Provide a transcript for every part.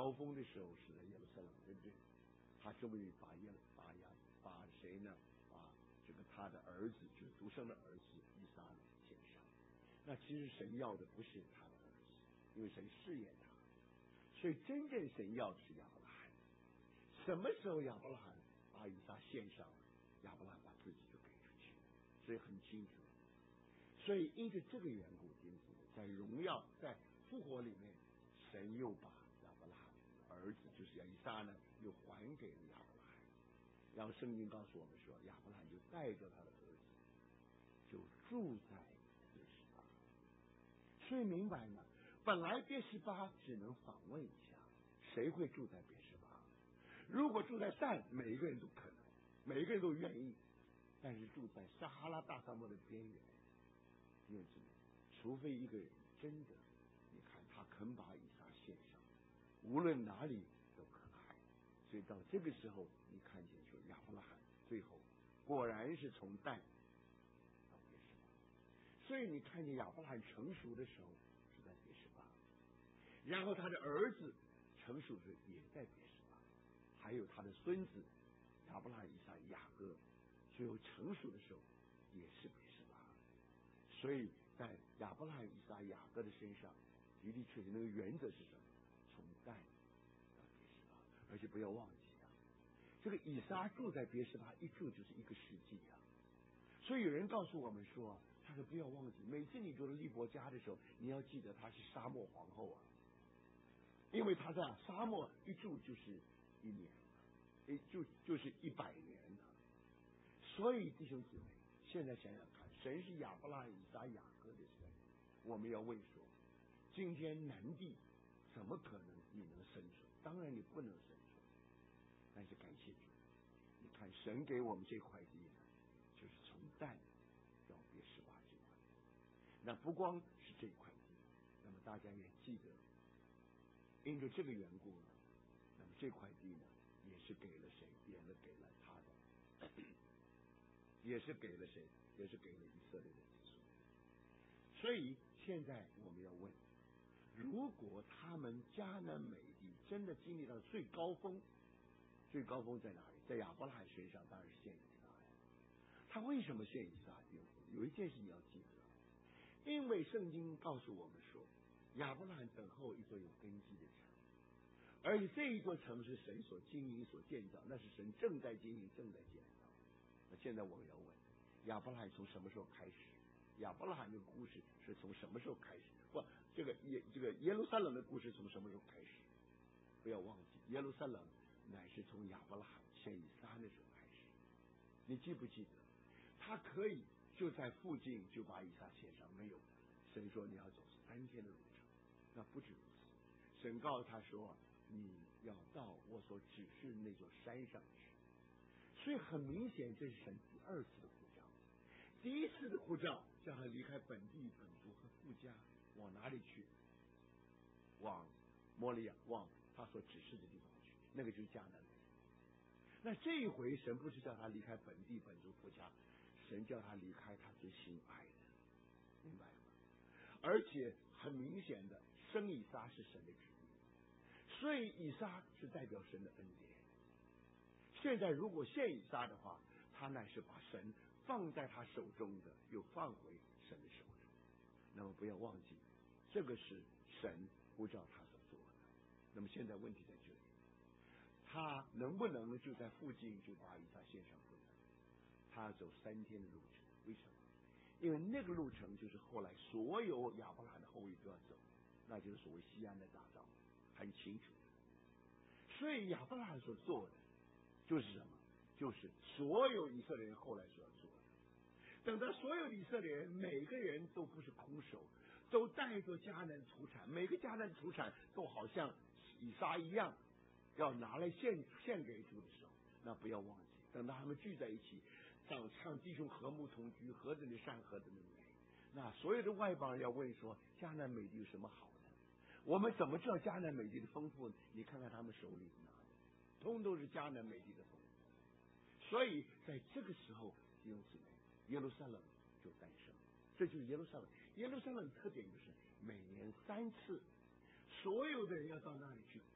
高峰的时候是在耶路撒冷，对不对？他终于把谁呢？把这个他的儿子，就是独生的儿子以撒献上。那其实神要的不是他的儿子，因为神试验他，所以真正神要的是亚伯拉罕。什么时候亚伯拉罕把以撒献上，亚伯拉罕把自己就给出去，所以很清楚。所以因着这个缘故，因此在荣耀在复活里面，神又把亚伯拉罕儿子就是以撒呢，又还给了亚伯拉罕。然后圣经告诉我们说，亚伯拉罕就带着他的儿子，就住在别是巴。所以明白吗？本来别是巴只能访问一下，谁会住在别是巴？如果住在但，每一个人都可能，每一个人都愿意。但是住在撒哈拉大沙漠的边缘，因为除非一个人真的，你看他肯把以撒献上，无论哪里都可爱。所以到这个时候，你看见说亚伯拉罕最后果然是从但到别是巴。所以你看见亚伯拉罕成熟的时候是在别是巴，然后他的儿子成熟时也在别是巴，还有他的孙子亚伯拉罕、以撒、雅各，最后成熟的时候也是别是巴。所以在亚伯拉罕、以撒、雅各的身上，的的确确那个原则是什么？从但到别是巴。而且不要忘记啊，这个以撒住在别是巴一住就是1个世纪啊。所以有人告诉我们说，他说不要忘记，每次你读利伯家的时候，你要记得她是沙漠皇后啊，因为她在沙漠一住就是1年，就是100年了。所以弟兄姊妹，现在想想看，神是亚伯拉罕、以撒、雅各的神，我们要问说，今天南地怎么可能你能生存？当然你不能生存，但是感谢主，你看神给我们这块地呢，就是从但到别是巴这块。那不光是这块地，那么大家也记得，因着这个缘故呢，那么这块地呢，也是给了谁？也是给了他的，也是给了谁？也是给了以色列的子孙。所以现在我们要问，如果他们迦南美地真的经历到最高峰，最高峰在哪里？在亚伯拉罕身上，当然是献以撒。他为什么献以撒？有一件事你要记得，因为圣经告诉我们说，亚伯拉罕等候一座有根基的城，而且这一座城是神所经营、所建造，那是神正在经营、正在建造。那现在我们要问，亚伯拉罕从什么时候开始？亚伯拉罕的故事是从什么时候开始？不，这个耶路撒冷的故事从什么时候开始？不要忘记，耶路撒冷乃是从亚伯拉罕献以撒的时候开始。你记不记得？他可以就在附近就把以撒献上，没有。神说你要走3天的路程，那不止如此。神告诉他说，你要到我所指示的那座山上去。所以很明显，这是神第2次的呼召。第1次的呼召叫他离开本地本族和父家，往哪里去？往摩利亚，往他所指示的地方去，那个就是迦南美。那这一回神不是叫他离开本地本族父家，神叫他离开他最心爱的，明白吗？而且很明显的，生以撒是神的旨意，所以以撒是代表神的恩典。现在如果献以撒的话，他乃是把神放在他手中的又放回神的手中。那么不要忘记，这个是神呼召他所做的。那么现在问题在这里，他能不能就在附近就把以撒献上？不能，他要走3天的路程。为什么？因为那个路程就是后来所有亚伯拉罕的后裔都要走，那就是所谓西安的大道，很清楚。所以亚伯拉罕所做的就是什么？就是所有以色列人后来所要做的。等到所有以色列人每个人都不是空手，都带着迦南土产，每个迦南土产都好像以撒一样，要拿来献给主的时候，那不要忘记，等到他们聚在一起，唱弟兄和睦同居，何等的善，何等的美。那所有的外邦人要问说，迦南美地有什么好的？我们怎么知道迦南美地的丰富？你看看他们手里拿的，通都是迦南美地的丰富。所以在这个时候，弟兄姊妹，耶路撒冷就诞生。这就是耶路撒冷。耶路撒冷特点就是每年3次，所有的人要到那里去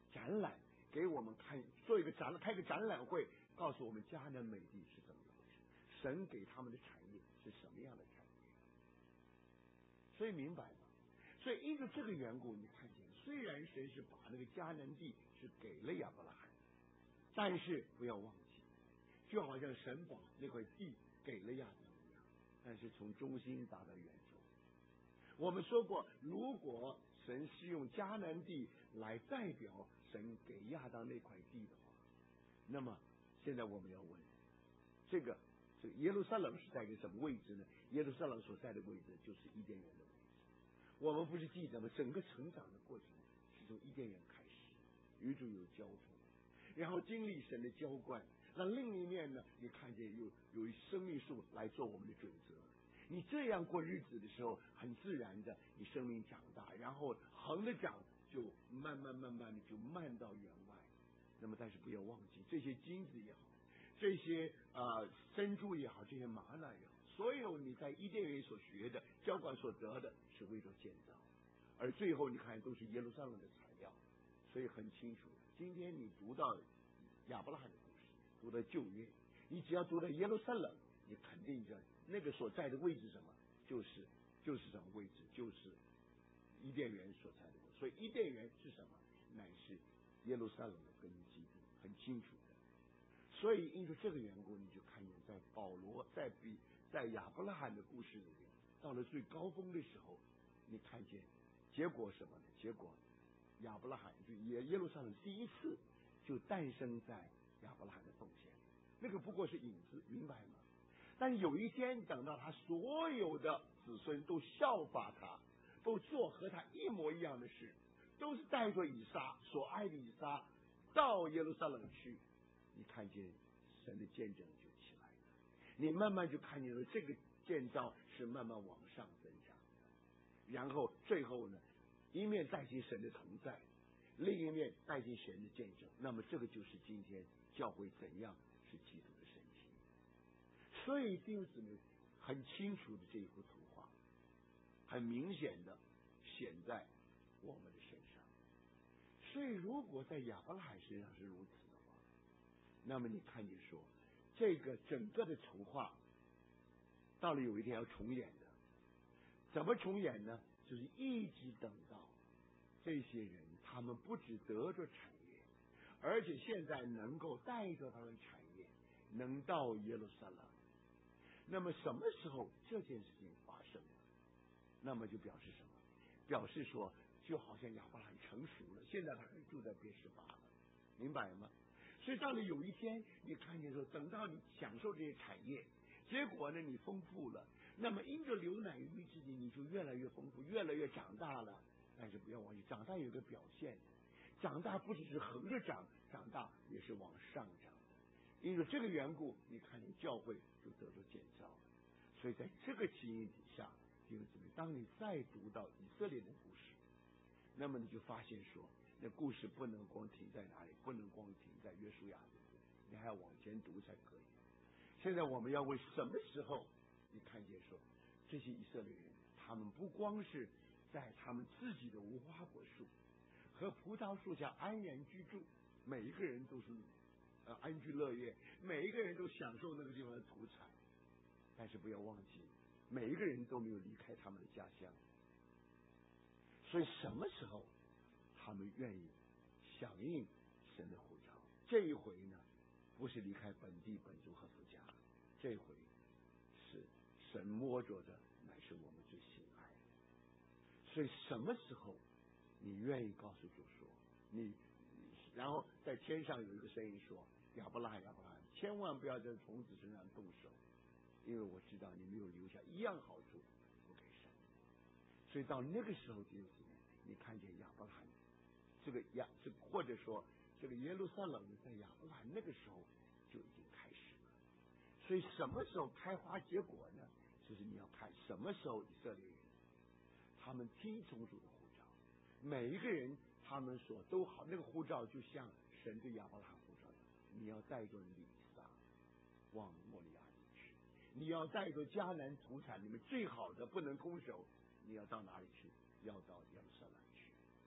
展览给我们看，做一个展览，开个展览会，告诉我们迦南美地是怎么回事，神给他们的产业是什么样的产业。所以明白吗？所以因着这个缘故，你看见虽然神是把那个迦南地是给了亚伯拉罕，但是不要忘记，就好像神把那块地给了亚当一样，但是从中心打到远处。我们说过，如果神是用迦南地来代表神给亚当那块地的话，那么现在我们要问，这个耶路撒冷是在一个什么位置呢？耶路撒冷所在的位置就是伊甸园的位置。我们不是记得吗？整个成长的过程是从伊甸园开始，与主有交通，然后经历神的浇灌。那另一面呢，你看见有生命树来做我们的准则。你这样过日子的时候，很自然的，你生命长大，然后横着长，就慢慢的就漫到园外。那么，但是不要忘记，这些金子也好，这些珍珠也好，这些玛瑙也好，所有你在伊甸园所学的、浇灌所得的，是为着建造，而最后你看都是耶路撒冷的材料，所以很清楚。今天你读到亚伯拉罕的故事，读到旧约，你只要读到耶路撒冷，你肯定着那个所在的位置什么，就是什么位置，就是伊甸园所在的位置。所以伊甸园是什么？乃是耶路撒冷的根基地，很清楚的。所以因为这个缘故，你就看见在保罗在亚伯拉罕的故事里面，到了最高峰的时候，你看见结果什么呢？结果亚伯拉罕就耶路撒冷第一次就诞生在亚伯拉罕的奉献，那个不过是影子，明白吗？但有一天等到他所有的子孙都效法他，都做和他一模一样的事，都是带着以撒所爱的以撒到耶路撒冷去，你看见神的见证就起来了。你慢慢就看见了这个建造是慢慢往上增长的，然后最后呢，一面带进神的同在，另一面带进神的见证。那么这个就是今天教会怎样是基督的身体。所以弟兄姊妹很清楚的这一幅图画，很明显的显在我们的身上。所以如果在亚伯拉罕身上是如此的话，那么你看见说这个整个的图画到了有一天要重演的。怎么重演呢？就是一直等到这些人他们不只得着产业，而且现在能够带着他们产业能到耶路撒冷。那么什么时候这件事情发生了？那么就表示什么？表示说就好像亚伯拉罕成熟了，现在他可以住在别是巴了，明白吗？所以到了有一天你看见说，等到你享受这些产业，结果呢你丰富了，那么因着流奶与蜜之地，你就越来越丰富，越来越长大了。但是不要忘记，长大有个表现，长大不只是横着长，长大也是往上长。因为这个缘故，你看见教会就得着建造了。所以在这个情形底下，弟兄姊妹，当你再读到以色列的故事，那么你就发现说，那故事不能光停在哪里，不能光停在约书亚这里，你还要往前读才可以。现在我们要问什么时候你看见说，这些以色列人他们不光是在他们自己的无花果树和葡萄树下安然居住，每一个人都是安居乐业，每一个人都享受那个地方的土产，但是不要忘记，每一个人都没有离开他们的家乡。所以什么时候他们愿意响应神的呼召？这一回呢，不是离开本地本族和父家，这回是神摸着的乃是我们最心爱的。所以什么时候你愿意告诉主说你，然后在天上有一个声音说，亚伯拉罕亚伯拉罕，千万不要在童子身上动手，因为我知道你没有留下一样好处不给神。所以到那个时候，弟兄姊妹，你看见亚伯拉罕或者说这个耶路撒冷在亚伯拉罕那个时候就已经开始了。所以什么时候开花结果呢？就是你要看什么时候以色列人他们听从主的呼召，每一个人他们所都好，那个呼召就像神对亚伯拉罕呼召的，你要带着以撒往摩利亚地去，你要带着迦南土产里面最好的不能空手，你要到哪里去？要到耶路撒冷去。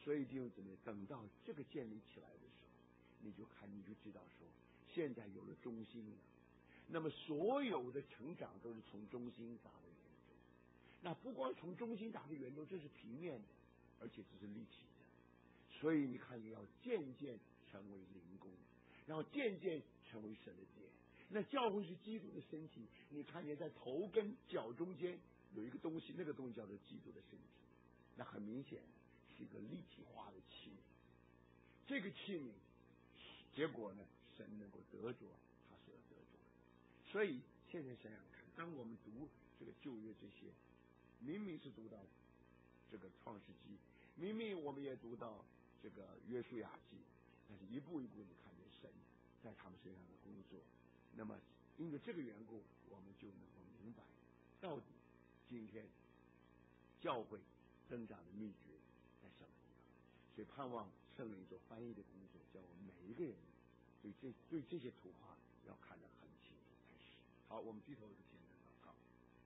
所以弟兄姊妹，等到这个建立起来的时候，你就知道说，现在有了中心了。那么所有的成长都是从中心打的圆周，那不光从中心打的圆周，这是平面的，而且这是立体的。所以你看，你要渐渐成为灵宫，然后渐渐成为神的殿。那教会是基督的身体，你看见在头跟脚中间有一个东西，那个东西叫做基督的身体。那很明显是一个立体化的器皿，这个器皿结果呢，神能够得着他所要得着的。所以现在想想看，当我们读这个旧约这些，明明是读到这个创世纪，明明我们也读到这个约书亚记，但是一步一步你看见神在他们身上的工作。那么因为这个缘故，我们就能够明白到底今天教会增长的秘诀在什么地方。所以盼望圣灵做翻译的工作，叫我们每一个人对这些图画要看得很清楚才是。好，我们低头之前的祷告。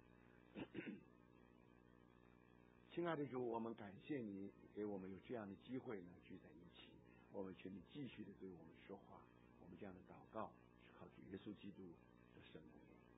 亲爱的主，我们感谢你给我们有这样的机会呢聚在一起，我们请你继续的对我们说话。我们这样的祷告是靠主耶稣基督的圣名。